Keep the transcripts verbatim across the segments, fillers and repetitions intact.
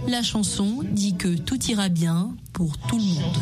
La chanson dit que tout ira bien pour tout le monde.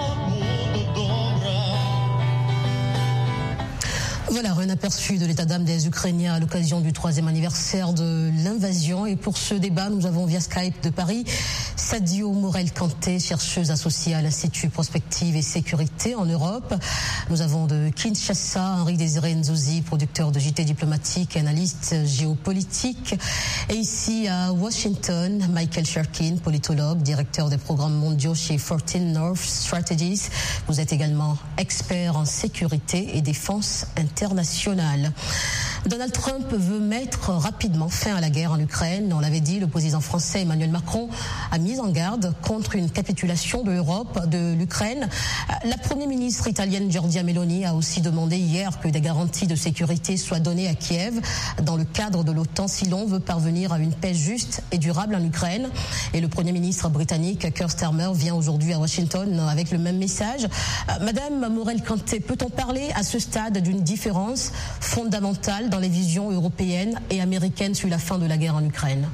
Voilà, un aperçu de l'état d'âme des Ukrainiens à l'occasion du troisième anniversaire de l'invasion. Et pour ce débat, nous avons via Skype de Paris Sadio Morel-Kanté, chercheuse associée à l'Institut Prospective et Sécurité en Europe. Nous avons de Kinshasa Henri-Désiré Nzozi, producteur de J T diplomatique et analyste géopolitique. Et ici à Washington, Michael Sherkin, politologue, directeur des programmes mondiaux chez fourteen North Strategies. Vous êtes également expert en sécurité et défense internationale. Donald Trump veut mettre rapidement fin à la guerre en Ukraine. On l'avait dit, le président français Emmanuel Macron a mis en garde contre une capitulation de l'Europe, de l'Ukraine. La première ministre italienne Giorgia Meloni a aussi demandé hier que des garanties de sécurité soient données à Kiev dans le cadre de l'OTAN si l'on veut parvenir à une paix juste et durable en Ukraine. Et le premier ministre britannique Keir Starmer vient aujourd'hui à Washington avec le même message. Madame Morel-Kanté, peut-on parler à ce stade d'une différence fondamentale dans les visions européennes et américaines sur la fin de la guerre en Ukraine?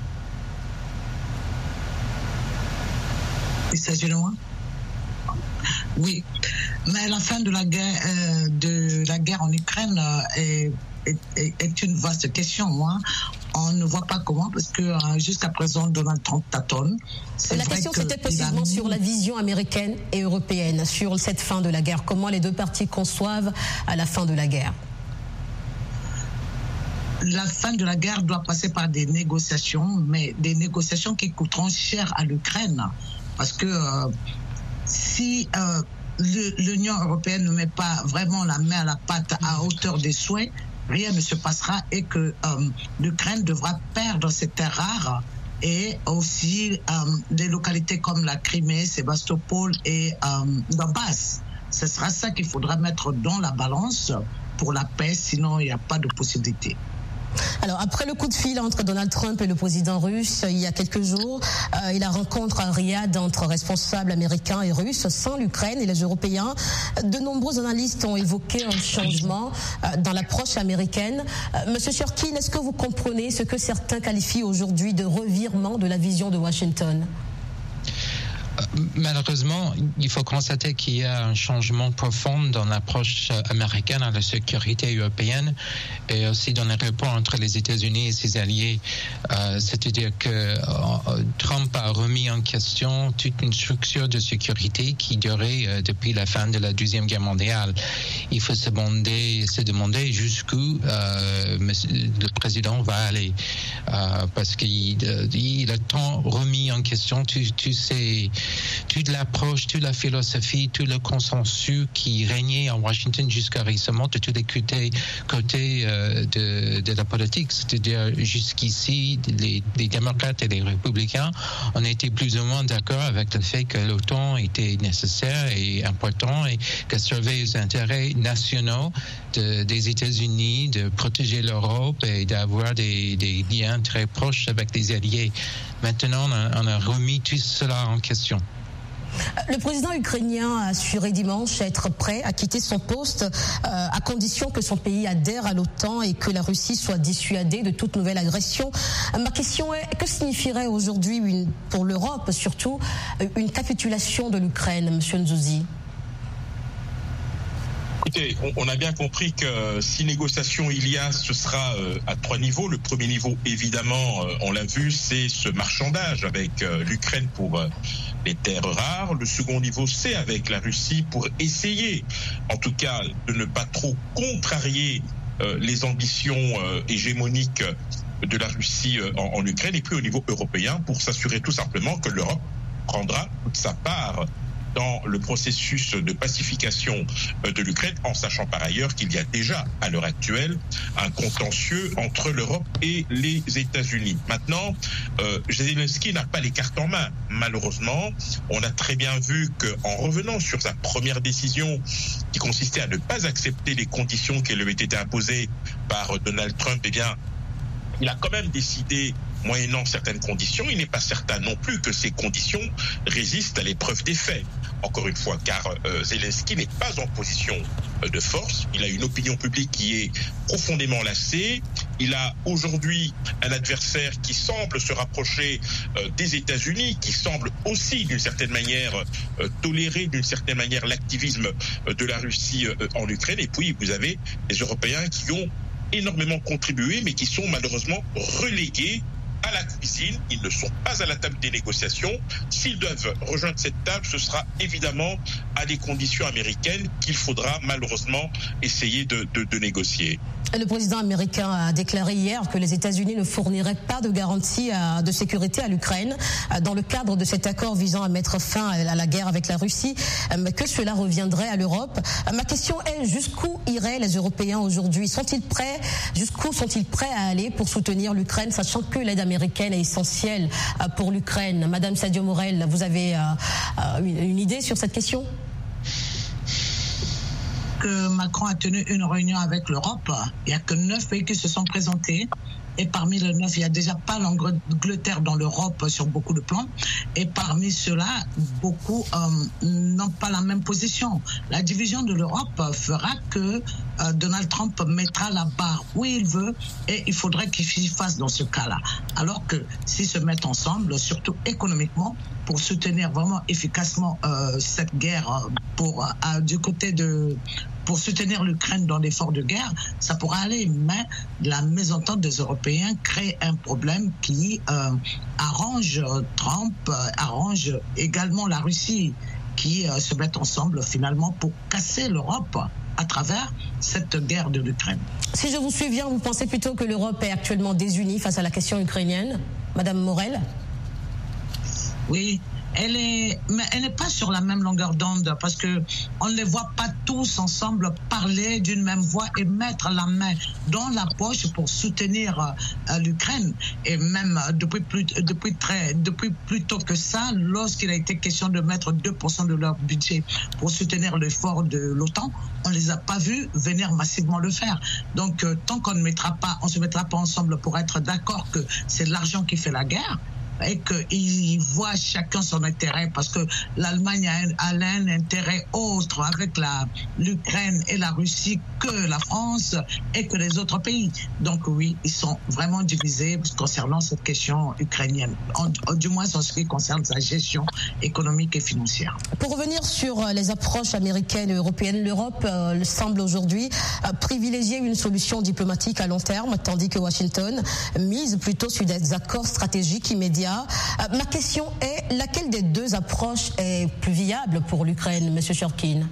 Il s'agit de moi? Oui, mais la fin de la guerre, euh, de la guerre en Ukraine euh, est, est, est une vaste question. Hein. On ne voit pas comment, parce que euh, jusqu'à présent, Donald Trump tâtonne. C'est la question, c'était précisément a... sur la vision américaine et européenne, sur cette fin de la guerre. Comment les deux parties conçoivent à la fin de la guerre? La fin de la guerre doit passer par des négociations, mais des négociations qui coûteront cher à l'Ukraine. Parce que euh, si euh, l'Union européenne ne met pas vraiment la main à la pâte à hauteur des souhaits, rien ne se passera et que euh, l'Ukraine devra perdre ses terres rares et aussi euh, des localités comme la Crimée, Sébastopol et euh, Donbass. Ce sera ça qu'il faudra mettre dans la balance pour la paix, sinon il n'y a pas de possibilité. Alors, après le coup de fil entre Donald Trump et le président russe, il y a quelques jours, euh, et la rencontre à Riyad entre responsables américains et russes sans l'Ukraine et les Européens, de nombreux analystes ont évoqué un changement euh, dans l'approche américaine. Euh, Monsieur Sherkin, est-ce que vous comprenez ce que certains qualifient aujourd'hui de revirement de la vision de Washington? Malheureusement, il faut constater qu'il y a un changement profond dans l'approche américaine à la sécurité européenne et aussi dans les rapports entre les États-Unis et ses alliés. Euh, c'est-à-dire que euh, Trump a remis en question toute une structure de sécurité qui durait euh, depuis la fin de la Deuxième Guerre mondiale. Il faut se demander, se demander jusqu'où euh, le président va aller euh, parce qu'il il a tant remis en question, tu, tu sais, toute l'approche, toute la philosophie, tout le consensus qui régnait à Washington jusqu'à récemment de tous les côtés, côtés euh, de, de la politique. C'est-à-dire jusqu'ici, les, les démocrates et les républicains ont été plus ou moins d'accord avec le fait que l'OTAN était nécessaire et important et que servait aux intérêts nationaux de, des États-Unis de protéger l'Europe et d'avoir des, des liens très proches avec les alliés. Maintenant, on a, on a remis tout cela en question. Le président ukrainien a assuré dimanche être prêt à quitter son poste euh, à condition que son pays adhère à l'OTAN et que la Russie soit dissuadée de toute nouvelle agression. Ma question est, que signifierait aujourd'hui, une, pour l'Europe surtout, une capitulation de l'Ukraine, Monsieur Nzozi? Écoutez, on a bien compris que si négociation il y a, ce sera à trois niveaux. Le premier niveau, évidemment, on l'a vu, c'est ce marchandage avec l'Ukraine pour les terres rares. Le second niveau, c'est avec la Russie pour essayer, en tout cas, de ne pas trop contrarier les ambitions hégémoniques de la Russie en, en Ukraine. Et puis au niveau européen, pour s'assurer tout simplement que l'Europe prendra toute sa part dans le processus de pacification de l'Ukraine, en sachant par ailleurs qu'il y a déjà, à l'heure actuelle, un contentieux entre l'Europe et les États-Unis. Maintenant, euh, Zelensky n'a pas les cartes en main. Malheureusement, on a très bien vu qu'en revenant sur sa première décision, qui consistait à ne pas accepter les conditions qui lui avaient été imposées par Donald Trump, eh bien, il a quand même décidé, moyennant certaines conditions, il n'est pas certain non plus que ces conditions résistent à l'épreuve des faits. Encore une fois, car euh, Zelensky n'est pas en position euh, de force. Il a une opinion publique qui est profondément lassée. Il a aujourd'hui un adversaire qui semble se rapprocher euh, des États-Unis, qui semble aussi d'une certaine manière euh, tolérer d'une certaine manière l'activisme euh, de la Russie euh, en Ukraine. Et puis vous avez les Européens qui ont énormément contribué, mais qui sont malheureusement relégués à la cuisine. Ils ne sont pas à la table des négociations. S'ils doivent rejoindre cette table, ce sera évidemment à des conditions américaines qu'il faudra malheureusement essayer de, de, de négocier. Le président américain a déclaré hier que les États-Unis ne fourniraient pas de garantie de sécurité à l'Ukraine dans le cadre de cet accord visant à mettre fin à la guerre avec la Russie, mais que cela reviendrait à l'Europe. Ma question est, jusqu'où iraient les Européens aujourd'hui? Sont-ils prêts, jusqu'où sont-ils prêts à aller pour soutenir l'Ukraine, sachant que l'aide américaine est essentielle pour l'Ukraine? Madame Sadio Morel, vous avez une idée sur cette question? Que Macron a tenu une réunion avec l'Europe, il n'y a que neuf pays qui se sont présentés. Et parmi les neuf, il n'y a déjà pas l'Angleterre dans l'Europe sur beaucoup de plans. Et parmi ceux-là, beaucoup euh, n'ont pas la même position. La division de l'Europe fera que euh, Donald Trump mettra la barre où il veut et il faudrait qu'il fasse dans ce cas-là. Alors que s'ils se mettent ensemble, surtout économiquement, pour soutenir vraiment efficacement euh, cette guerre, pour euh, du côté de... pour soutenir l'Ukraine dans l'effort de guerre, ça pourra aller. Mais la mésentente des Européens crée un problème qui euh, arrange Trump, euh, arrange également la Russie, qui euh, se mettent ensemble finalement pour casser l'Europe à travers cette guerre de l'Ukraine. Si je vous suis bien, vous pensez plutôt que l'Europe est actuellement désunie face à la question ukrainienne, Madame Morel? Oui. Elle est, mais elle n'est pas sur la même longueur d'onde parce que on ne les voit pas tous ensemble parler d'une même voix et mettre la main dans la poche pour soutenir euh, l'Ukraine. Et même euh, depuis plus, depuis très, depuis plus tôt que ça, lorsqu'il a été question de mettre deux pour cent de leur budget pour soutenir l'effort de l'OTAN, on les a pas vus venir massivement le faire. Donc euh, tant qu'on ne mettra pas, on se mettra pas ensemble pour être d'accord que c'est l'argent qui fait la guerre, et qu'ils voient chacun son intérêt, parce que l'Allemagne a un, a un intérêt autre avec la, l'Ukraine et la Russie que la France et que les autres pays. Donc oui, ils sont vraiment divisés concernant cette question ukrainienne, en, en, du moins en ce qui concerne sa gestion économique et financière. Pour revenir sur les approches américaines et européennes, l'Europe euh, semble aujourd'hui euh, privilégier une solution diplomatique à long terme, tandis que Washington mise plutôt sur des accords stratégiques immédiats. Euh, ma question est, laquelle des deux approches est plus viable pour l'Ukraine, Monsieur Churkin?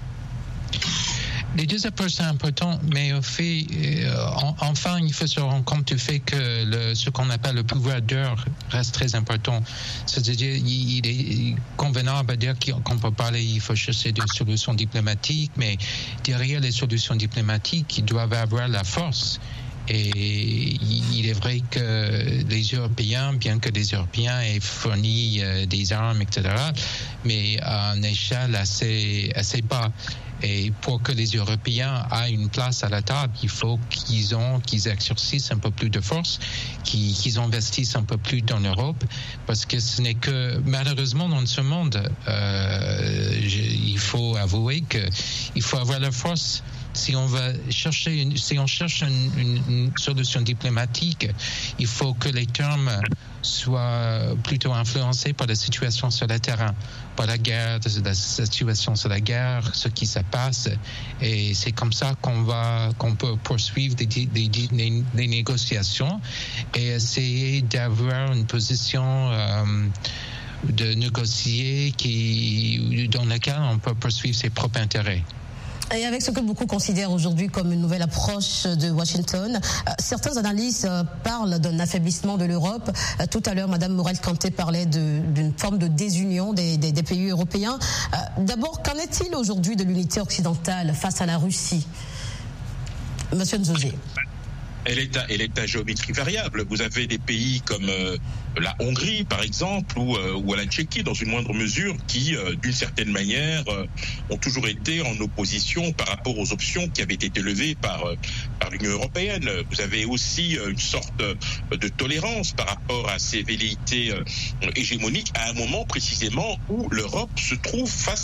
Les deux approches sont importantes, mais au fait, euh, en, enfin, il faut se rendre compte du fait que le, ce qu'on appelle le pouvoir d'heure reste très important. C'est-à-dire, il, il est convenable à dire qu'on peut parler, il faut chercher des solutions diplomatiques, mais derrière les solutions diplomatiques, ils doivent avoir la force. Et il est vrai que les Européens, bien que les Européens aient fourni euh, des armes, et cetera, mais à une échelle assez, assez bas. Et pour que les Européens aient une place à la table, il faut qu'ils ont, qu'ils exercent un peu plus de force, qu'ils, qu'ils investissent un peu plus dans l'Europe, parce que ce n'est que, malheureusement, dans ce monde, euh, je, il faut avouer qu'il faut avoir la force. Si on va chercher, une, si on cherche une, une, une solution diplomatique, il faut que les termes soient plutôt influencés par la situation sur le terrain, par la guerre, la situation sur la guerre, ce qui se passe, et c'est comme ça qu'on va, qu'on peut poursuivre des, des, des, des négociations et essayer d'avoir une position euh, de négocier qui, dans laquelle on peut poursuivre ses propres intérêts. Et avec ce que beaucoup considèrent aujourd'hui comme une nouvelle approche de Washington, euh, certains analystes euh, parlent d'un affaiblissement de l'Europe. Euh, tout à l'heure, Madame Morel-Canté parlait de, d'une forme de désunion des, des, des pays européens. Euh, d'abord, qu'en est-il aujourd'hui de l'unité occidentale face à la Russie, Monsieur Nzogé? Elle est, à, elle est à géométrie variable. Vous avez des pays comme euh, la Hongrie, par exemple, ou, euh, ou la Tchéquie, dans une moindre mesure, qui, euh, d'une certaine manière, euh, ont toujours été en opposition par rapport aux options qui avaient été levées par, euh, par l'Union européenne. Vous avez aussi euh, une sorte de tolérance par rapport à ces velléités euh, hégémoniques, à un moment précisément où l'Europe se trouve face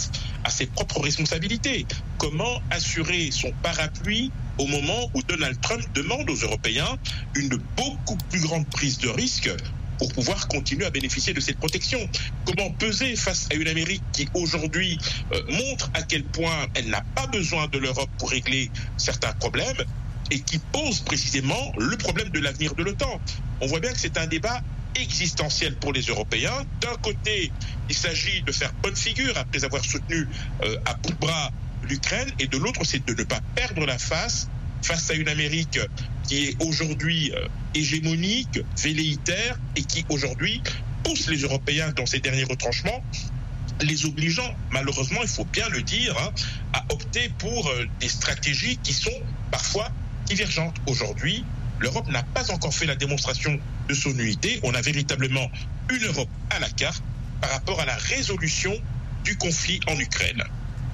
à ses propres responsabilités. Comment assurer son parapluie au moment où Donald Trump demande aux Européens une beaucoup plus grande prise de risque pour pouvoir continuer à bénéficier de cette protection? Comment peser face à une Amérique qui aujourd'hui euh, montre à quel point elle n'a pas besoin de l'Europe pour régler certains problèmes et qui pose précisément le problème de l'avenir de l'OTAN? On voit bien que c'est un débat existentiel pour les Européens. D'un côté, il s'agit de faire bonne figure après avoir soutenu euh, à bout de bras l'Ukraine, et de l'autre, c'est de ne pas perdre la face face à une Amérique qui est aujourd'hui euh, hégémonique, velléitaire, et qui aujourd'hui pousse les Européens dans ces derniers retranchements, les obligeant, malheureusement, il faut bien le dire, hein, à opter pour euh, des stratégies qui sont parfois divergentes. Aujourd'hui, l'Europe n'a pas encore fait la démonstration de son unité. On a véritablement une Europe à la carte par rapport à la résolution du conflit en Ukraine.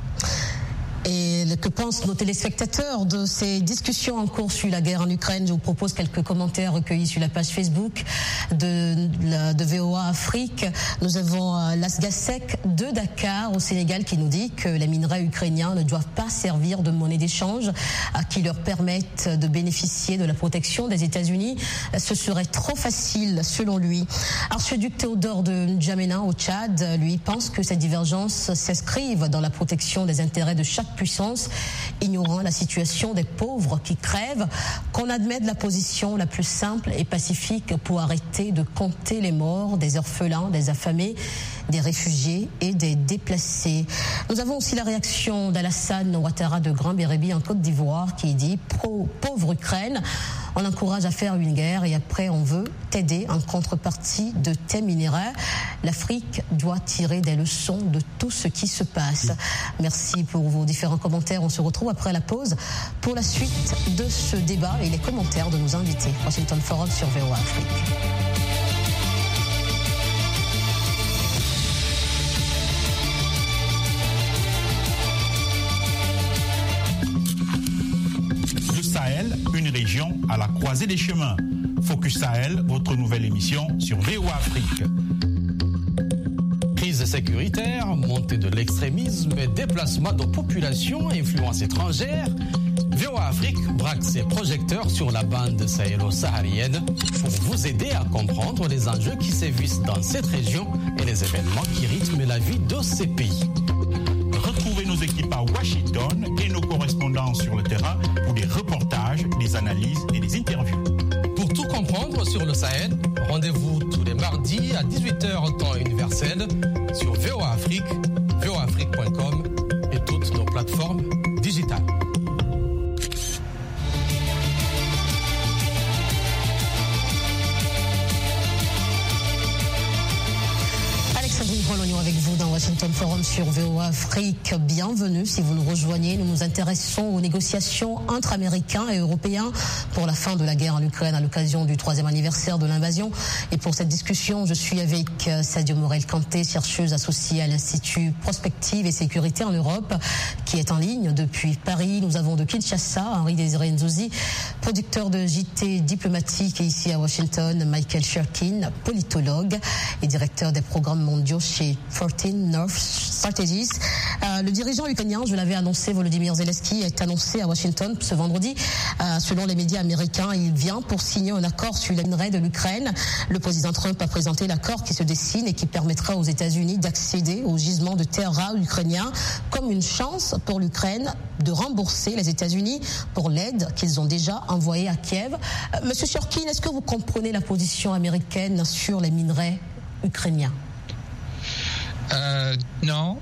Et que pensent nos téléspectateurs de ces discussions en cours sur la guerre en Ukraine? Je vous propose quelques commentaires recueillis sur la page Facebook de, de V O A Afrique. Nous avons Lasgasek de Dakar au Sénégal qui nous dit que les minerais ukrainiens ne doivent pas servir de monnaie d'échange qui leur permettent de bénéficier de la protection des États-Unis. Ce serait trop facile selon lui. Archiduc Théodore de N'Djamena au Tchad, lui, pense que ces divergences s'inscrivent dans la protection des intérêts de chaque puissance, ignorant la situation des pauvres qui crèvent, qu'on admette la position la plus simple et pacifique pour arrêter de compter les morts, des orphelins, des affamés, des réfugiés et des déplacés. Nous avons aussi la réaction d'Alassane Ouattara de Grand Bérébi en Côte d'Ivoire qui dit « Pauvre Ukraine, on encourage à faire une guerre et après on veut t'aider en contrepartie de tes minéraux. L'Afrique doit tirer des leçons de tout ce qui se passe. » Merci pour vos différents commentaires. On se retrouve après la pause pour la suite de ce débat et les commentaires de nos invités. Washington Forum sur V O A Afrique. Une région à la croisée des chemins. Focus Sahel, votre nouvelle émission sur V O A Afrique. Crise sécuritaire, montée de l'extrémisme, déplacement de populations, influence étrangère. V O A Afrique braque ses projecteurs sur la bande sahélo-saharienne pour vous aider à comprendre les enjeux qui sévissent dans cette région et les événements qui rythment la vie de ces pays. Retrouvez nos équipes à Washington et nos correspondants sur le terrain pour des reportages, des analyses et des interviews. Pour tout comprendre sur le Sahel, rendez-vous tous les mardis à dix-huit heures temps universel sur V O A Afrique, V O A Afrique point com et toutes nos plateformes digitales. L'oignon avec vous dans Washington Forum sur V O A Afrique. Bienvenue si vous nous rejoignez. Nous nous intéressons aux négociations entre Américains et Européens pour la fin de la guerre en Ukraine à l'occasion du troisième anniversaire de l'invasion. Et pour cette discussion, je suis avec Sadio Morel-Kanté, chercheuse associée à l'Institut Prospective et Sécurité en Europe, qui est en ligne depuis Paris. Nous avons de Kinshasa Henri-Désiré Nzouzi, producteur de J T diplomatique, et ici à Washington, Michael Shirkin, politologue et directeur des programmes mondiaux chez fourteen North Strategies. Euh, le dirigeant ukrainien, je l'avais annoncé, Volodymyr Zelensky, est annoncé à Washington ce vendredi. Euh, selon les médias américains, il vient pour signer un accord sur les minerais de l'Ukraine. Le président Trump a présenté l'accord qui se dessine et qui permettra aux États-Unis d'accéder aux gisements de terres rares ukrainiens comme une chance pour l'Ukraine de rembourser les États-Unis pour l'aide qu'ils ont déjà envoyée à Kiev. Euh, Monsieur Shirkin, est-ce que vous comprenez la position américaine sur les minerais ukrainiens? Euh, non,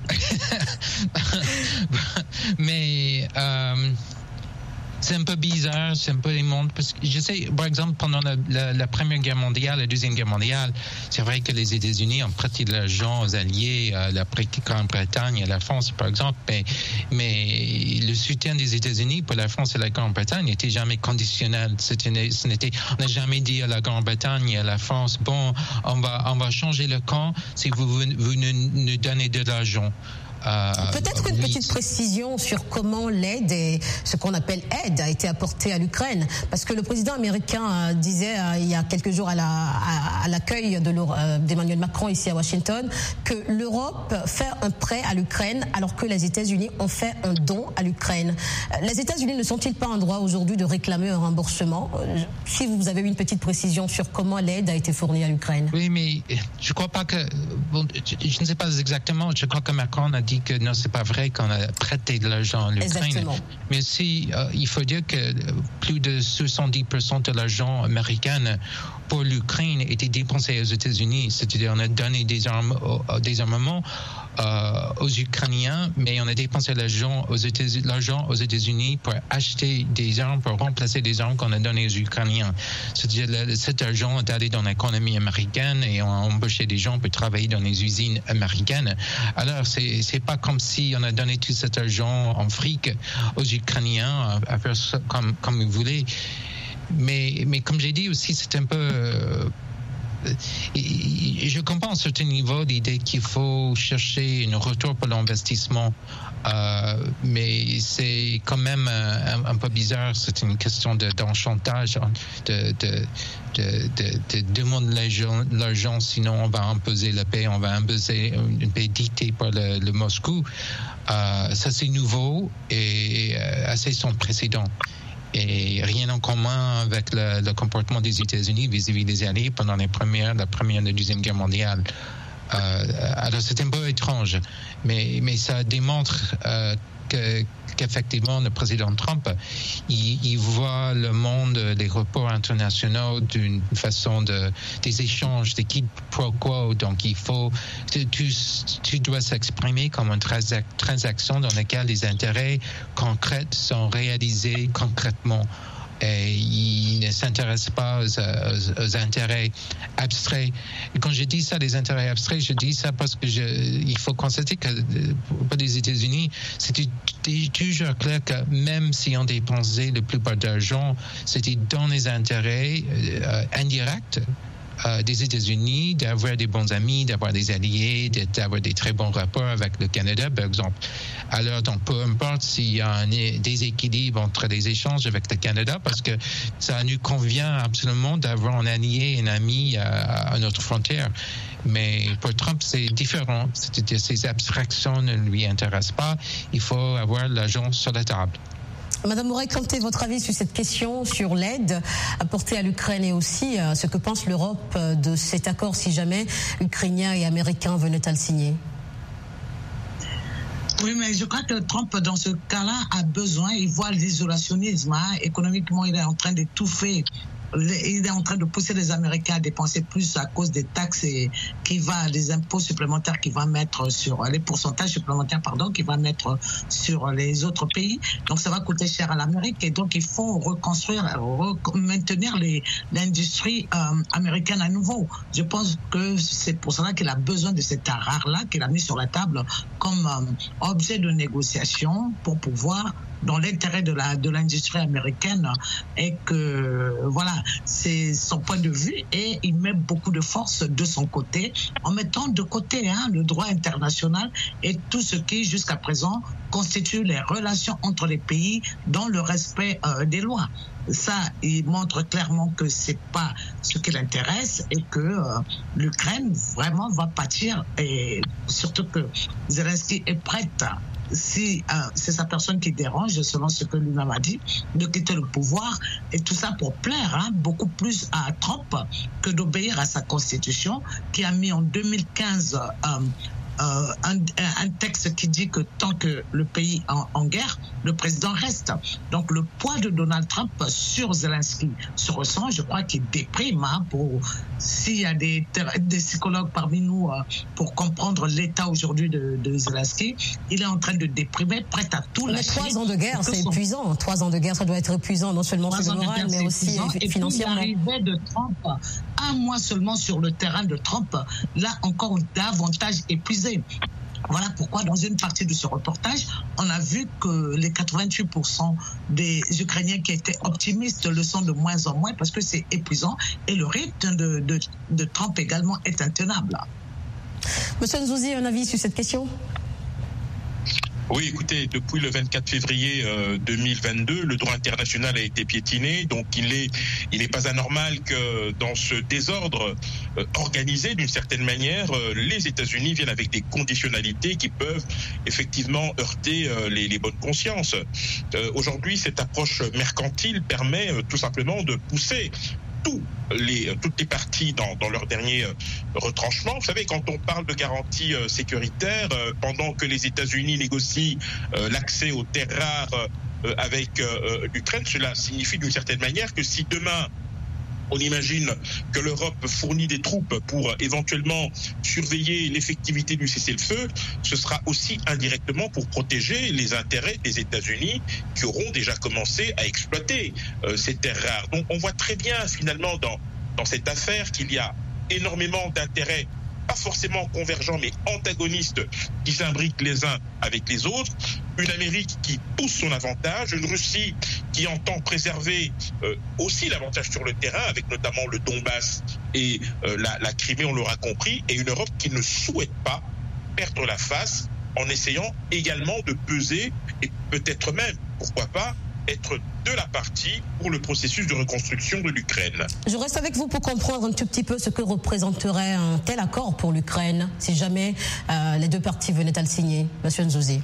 mais euh, c'est un peu bizarre, c'est un peu immonde, parce que je sais, par exemple, pendant la, la, la Première Guerre mondiale, la Deuxième Guerre mondiale, c'est vrai que les États-Unis ont prêté de l'argent aux alliés, à la Grande-Bretagne et la France, par exemple, mais, mais le soutien des États-Unis pour la France et la Grande-Bretagne n'était jamais conditionnel. C'était, ce n'était, on n'a jamais dit à la Grande-Bretagne et à la France, bon, on va, on va changer le camp si vous, vous nous, nous donnez de l'argent. Euh, Peut-être une petite précision sur comment l'aide et ce qu'on appelle aide a été apportée à l'Ukraine, parce que le président américain disait euh, il y a quelques jours à, la, à, à l'accueil de euh, d'Emmanuel Macron ici à Washington que l'Europe fait un prêt à l'Ukraine alors que les États-Unis ont fait un don à l'Ukraine. Les États-Unis ne sont-ils pas en droit aujourd'hui de réclamer un remboursement? Si vous avez une petite précision sur comment l'aide a été fournie à l'Ukraine. Oui, mais je ne crois pas que... Bon, je, je ne sais pas exactement, je crois que Macron a dit que non, c'est pas vrai qu'on a prêté de l'argent à l'Ukraine. Exactement. Mais si, euh, il faut dire que plus de soixante-dix pour cent de l'argent américain pour l'Ukraine était dépensé aux États-Unis. C'est-à-dire on a donné des, armes, des armements euh, aux Ukrainiens, mais on a dépensé l'argent aux États-Unis, l'argent aux États-Unis pour acheter des armes, pour remplacer des armes qu'on a données aux Ukrainiens. C'est-à-dire cet argent est allé dans l'économie américaine et on a embauché des gens pour travailler dans les usines américaines. Alors c'est c'est pas comme si on a donné tout cet argent en fric aux Ukrainiens à faire ça comme comme ils voulaient. Mais, mais comme j'ai dit aussi, c'est un peu... Euh, je comprends à un certain niveau l'idée qu'il faut chercher un retour pour l'investissement, euh, mais c'est quand même un, un peu bizarre. C'est une question de, d'enchantage, de, de, de, de, de demander l'argent, l'argent, sinon on va imposer la paix, on va imposer une paix dictée par le, le Moscou. Euh, ça c'est nouveau et euh, assez sans précédent. Et rien en commun avec le, le comportement des États-Unis vis-à-vis des Alliés pendant les premières, la première et la deuxième guerre mondiale. Euh, alors c'est un peu étrange, mais, mais ça démontre euh, que, qu'effectivement le président Trump, il, il voit le monde, les rapports internationaux d'une façon de, des échanges, des quid pro quo. Donc il faut, tu, tu dois s'exprimer comme une transaction dans laquelle les intérêts concrets sont réalisés concrètement. Et il ne s'intéresse pas aux, aux, aux intérêts abstraits. Et quand je dis ça, les intérêts abstraits, je dis ça parce que je, il faut constater que pour les États-Unis, c'était toujours clair que même si on dépensait la plupart d'argent, c'était dans les intérêts euh, indirects Euh, des États-Unis, d'avoir des bons amis, d'avoir des alliés, d'avoir des très bons rapports avec le Canada, par exemple. Alors, donc, peu importe s'il y a un déséquilibre entre les échanges avec le Canada, parce que ça nous convient absolument d'avoir un allié, un ami à, à notre frontière. Mais pour Trump, c'est différent. C'est-à-dire, ces abstractions ne lui intéressent pas. Il faut avoir l'argent sur la table. Madame Morel-Canté, votre avis sur cette question, sur l'aide apportée à l'Ukraine et aussi euh, ce que pense l'Europe euh, de cet accord si jamais Ukrainiens et Américains venaient à le signer? Oui, mais je crois que Trump, dans ce cas-là, a besoin, il voit l'isolationnisme. Hein. Économiquement, il est en train d'étouffer. Il est en train de pousser les Américains à dépenser plus à cause des taxes et qui va, les impôts supplémentaires qu'il va mettre sur les pourcentages supplémentaires, pardon, qu'il va mettre sur les autres pays. Donc ça va coûter cher à l'Amérique et donc il faut reconstruire, re- maintenir les, l'industrie euh, américaine à nouveau. Je pense que c'est pour cela qu'il a besoin de cet art-là qu'il a mis sur la table comme euh, objet de négociation pour pouvoir, dans l'intérêt de la de l'industrie américaine, et que voilà, c'est son point de vue et il met beaucoup de force de son côté en mettant de côté hein, le droit international et tout ce qui jusqu'à présent constitue les relations entre les pays dans le respect euh, des lois. Ça, il montre clairement que c'est pas ce qui l'intéresse et que euh, l'Ukraine vraiment va pâtir et surtout que Zelensky est prête à, si euh, c'est sa personne qui dérange, selon ce que lui-même a dit, de quitter le pouvoir, et tout ça pour plaire hein, beaucoup plus à Trump que d'obéir à sa constitution, qui a mis en deux mille quinze euh, euh, un, un texte qui dit que tant que le pays est en, en guerre, le président reste. Donc le poids de Donald Trump sur Zelensky se ressent, je crois qu'il déprime. Hein, pour s'il y a des, des psychologues parmi nous euh, pour comprendre l'état aujourd'hui de, de Zelensky, il est en train de déprimer, prêt à tout lâcher. Mais trois ans de guerre, c'est son... épuisant. Trois ans de guerre, ça doit être épuisant, non seulement sur le moral, mais aussi épuisant. Financièrement. Et puis l'arrivée de Trump, un mois seulement sur le terrain de Trump, là encore davantage épuisé. Voilà pourquoi dans une partie de ce reportage, on a vu que les quatre-vingt-huit pour cent des Ukrainiens qui étaient optimistes le sont de moins en moins parce que c'est épuisant et le rythme de, de, de Trump également est intenable. Monsieur Nzouzi, un avis sur cette question ? Oui, écoutez, depuis le vingt-quatre février deux mille vingt-deux, le droit international a été piétiné, donc il est, il n'est pas anormal que dans ce désordre euh, organisé d'une certaine manière, euh, les États-Unis viennent avec des conditionnalités qui peuvent effectivement heurter euh, les, les bonnes consciences. Euh, aujourd'hui, cette approche mercantile permet euh, tout simplement de pousser Tous les, toutes les parties dans, dans leur dernier euh, retranchement. Vous savez, quand on parle de garantie euh, sécuritaire, euh, pendant que les États-Unis négocient euh, l'accès aux terres rares euh, avec euh, l'Ukraine, cela signifie d'une certaine manière que si demain on imagine que l'Europe fournit des troupes pour éventuellement surveiller l'effectivité du cessez-le-feu, ce sera aussi indirectement pour protéger les intérêts des États-Unis qui auront déjà commencé à exploiter euh, ces terres rares. Donc on voit très bien finalement dans, dans cette affaire qu'il y a énormément d'intérêts, pas forcément convergents mais antagonistes, qui s'imbriquent les uns avec les autres. Une Amérique qui pousse son avantage, une Russie qui entend préserver euh, aussi l'avantage sur le terrain, avec notamment le Donbass et euh, la, la Crimée, on l'aura compris, et une Europe qui ne souhaite pas perdre la face en essayant également de peser et peut-être même, pourquoi pas, être de la partie pour le processus de reconstruction de l'Ukraine. Je reste avec vous pour comprendre un tout petit peu ce que représenterait un tel accord pour l'Ukraine si jamais euh, les deux parties venaient à le signer. Monsieur Nzouzi.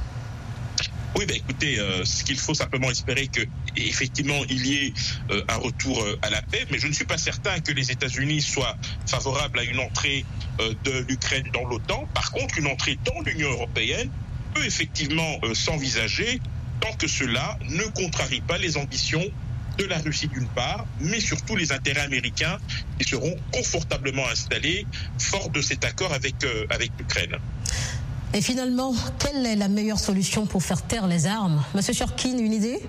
Oui, ben écoutez, euh, ce qu'il faut simplement espérer que effectivement il y ait euh, un retour euh, à la paix, mais je ne suis pas certain que les États-Unis soient favorables à une entrée euh, de l'Ukraine dans l'OTAN. Par contre, une entrée dans l'Union européenne peut effectivement euh, s'envisager tant que cela ne contrarie pas les ambitions de la Russie d'une part, mais surtout les intérêts américains qui seront confortablement installés fort de cet accord avec, euh, avec l'Ukraine. Et finalement, quelle est la meilleure solution pour faire taire les armes? Monsieur Churkin, une idée?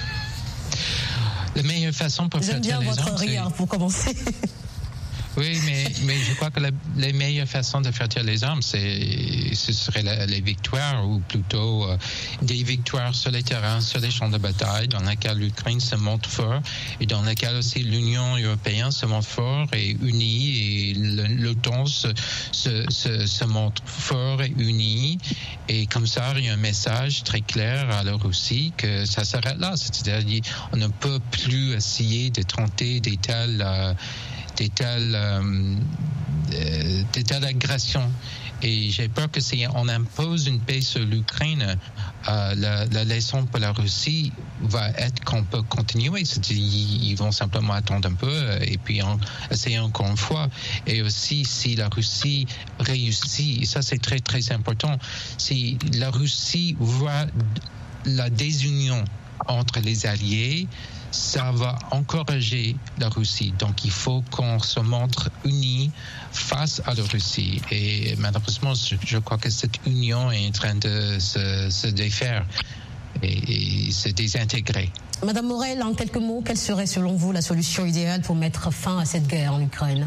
La meilleure façon pour faire taire les armes... J'aime bien votre rire pour commencer. Oui, mais, mais je crois que la, la meilleure façon de faire taire les armes, c'est, ce serait la, les victoires, ou plutôt euh, des victoires sur les terrains, sur les champs de bataille, dans lesquels l'Ukraine se montre fort, et dans lesquels aussi l'Union européenne se montre fort et unie, et l'OTAN se, se, se, se montre fort et unie. Et comme ça, il y a un message très clair à la Russie que ça s'arrête là. C'est-à-dire on ne peut plus essayer de tenter des telles... Euh, des telles, euh, des telles agressions. Et j'ai peur que si on impose une paix sur l'Ukraine, euh, la, la leçon pour la Russie va être qu'on peut continuer. C'est-à-dire ils vont simplement attendre un peu et puis on, essayer encore une fois. Et aussi, si la Russie réussit, et ça c'est très très important, si la Russie voit la désunion entre les alliés, ça va encourager la Russie. Donc, il faut qu'on se montre unis face à la Russie. Et malheureusement, je crois que cette union est en train de se, se défaire et, et se désintégrer. Madame Morel, en quelques mots, quelle serait selon vous la solution idéale pour mettre fin à cette guerre en Ukraine?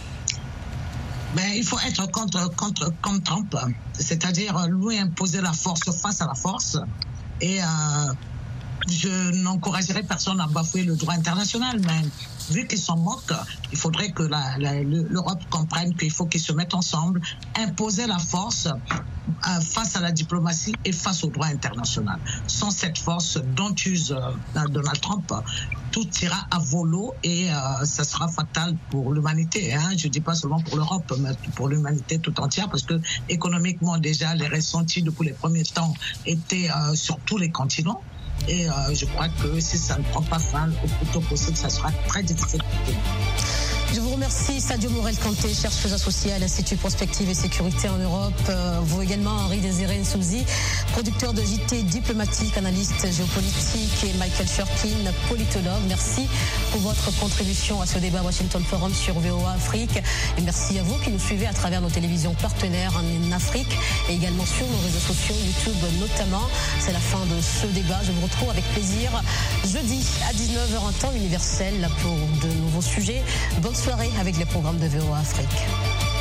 Ben, il faut être contre, contre, contre Trump, c'est-à-dire lui imposer la force face à la force. Et euh, je n'encouragerais personne à bafouer le droit international, mais vu qu'ils s'en moquent, il faudrait que la, la, l'Europe comprenne qu'il faut qu'ils se mettent ensemble, imposer la force euh, face à la diplomatie et face au droit international. Sans cette force dont use euh, Donald Trump, tout ira à volo et euh, ça sera fatal pour l'humanité. Hein. Je ne dis pas seulement pour l'Europe, mais pour l'humanité tout entière, parce que économiquement déjà, les ressentis depuis les premiers temps étaient euh, sur tous les continents. Et euh, je crois que si ça ne prend pas fin au plus tôt possible, ça sera très difficile pour nous. Je vous remercie, Sadio Morel-Kanté, chercheuse associée à l'Institut Prospective et Sécurité en Europe. Euh, vous également, Henri Désiré Nzouzi, producteur de J T diplomatique, analyste géopolitique, et Michael Churkin, politologue. Merci pour votre contribution à ce débat Washington Forum sur V O A Afrique. Et merci à vous qui nous suivez à travers nos télévisions partenaires en Afrique et également sur nos réseaux sociaux, YouTube notamment. C'est la fin de ce débat. Je vous retrouve avec plaisir jeudi à dix-neuf heures en temps universel pour de nouveaux sujets. Bonne soirée avec les programmes de V O A Afrique.